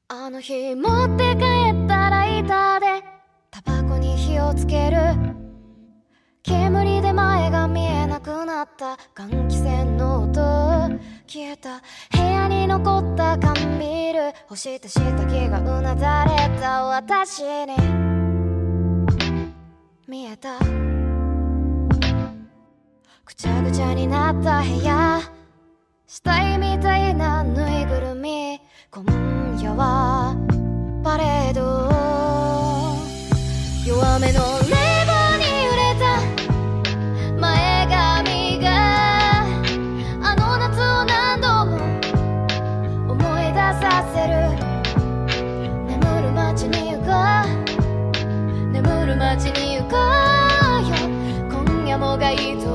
あの日持って帰ったライターでタバコに火をつける。煙で前が見えなくなった換気扇の音。消えた部屋に残った缶ビール。干した下着がうなだれた私に見えた。ぐちゃぐちゃになった部屋。死体みたいなぬいぐるみ。今夜はパレード。弱めの冷房に揺れた前髪があの夏を何度も思い出させる。眠る街に行こう、眠る街に行こうよ。今夜もがいい